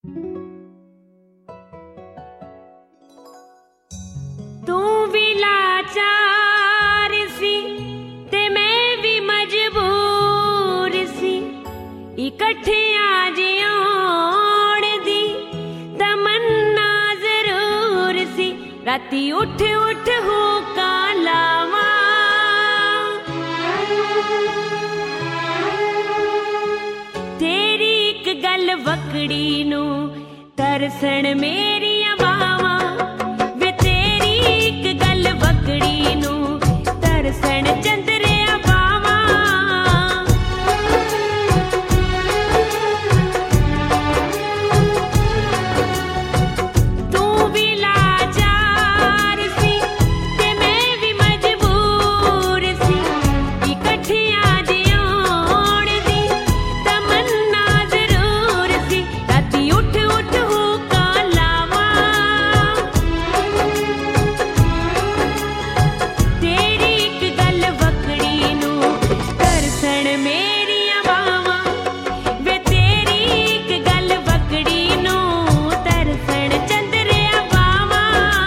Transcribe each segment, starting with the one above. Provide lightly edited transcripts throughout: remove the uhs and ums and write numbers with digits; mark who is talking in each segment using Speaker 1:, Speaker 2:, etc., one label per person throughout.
Speaker 1: तू भी लाचार सी ते मैं भी मजबूर सी, इकट्ठियां जिउण दी तमन्ना जरूर सी। राती उठ उठ हुक्का लावां, तेरी एक गल वकड़ी नू तरसण मेरियां बावां, वे तेरी एक गल वकड़ी नू तरसण चंदरिया बावां। तू भी लाचार सी ते मैं भी मजबूर सी, इकट्ठियां जिउण दी तमन्ना जरूर सी। राती उठ उठ हुक्का लावां, तेरी एक गल वकड़ी नू तरसण मेरियां बावां, वे तेरी एक गल वकड़ी नू तरसण चंदरिया बावां।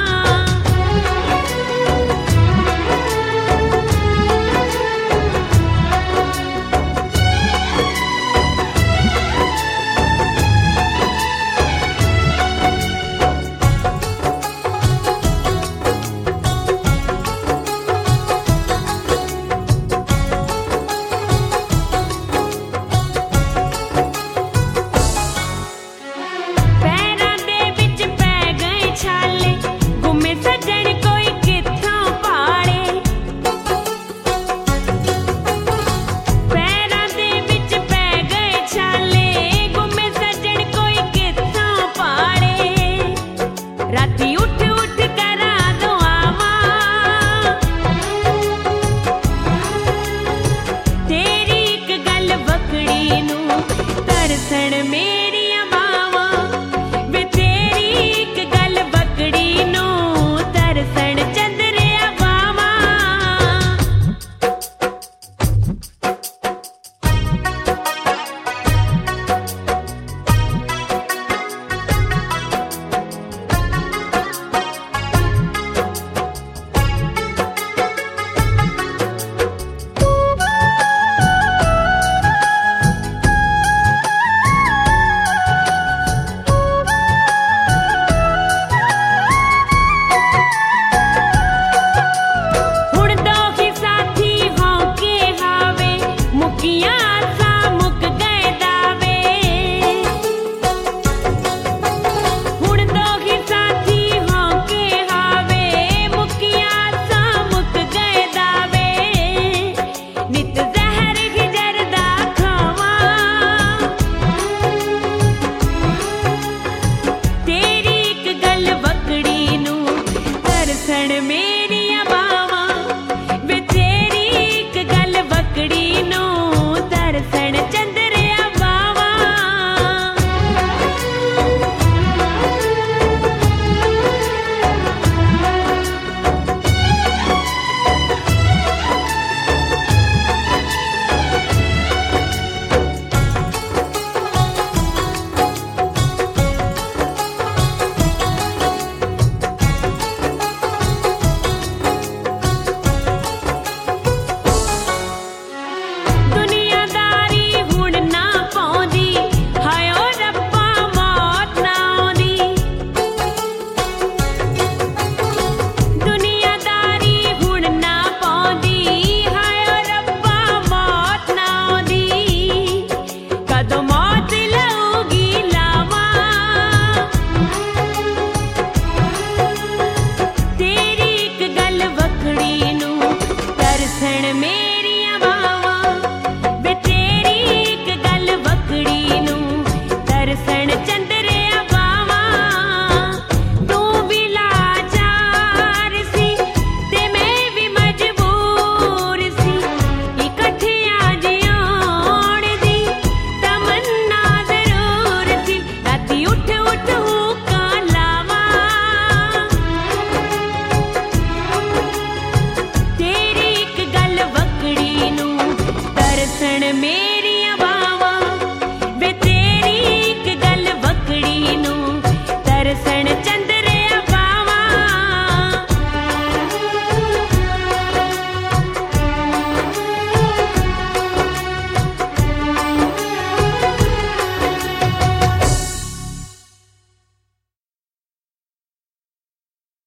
Speaker 1: पैरां दे विच पै गए छाले, गुम्मे सज्जण कोई कित्थों पाले। पैरां दे विच पै गए छाले, गुम्मे सज्जण कोई कित्थों पाले। राती उठ उठ करां दुआवां, तेरी एक गल वकड़ी नू तरसण मेरियां बावां, वे तेरी एक गल वकड़ी नू तरसण चंदरिया बावां। हुण दोही साथी होके हावे, मुकियां आसां मुक गए दावे। हुण दोही साथी होके हावे, मुकियां आसां मुक गए दावे। नित जहर हिजर दा खावां, तेरी एक गल वकड़ी नू तरसण मेरियां बावां, वे तेरी एक गल वकड़ी नू तरसण चंदरिया बावां। दुनियादारी हुण ना पाउंदी, हाय ओ रब्बा मौत ना आउंदी। दुनियादारी हुण ना पाउंदी, हाय ओ रब्बा मौत ना आउंदी। कदों मौत लऊगी लावां, तेरी एक गल वकड़ी नू तरसण मेरियां बावां, वे तेरी एक गल वकड़ी नू तरसण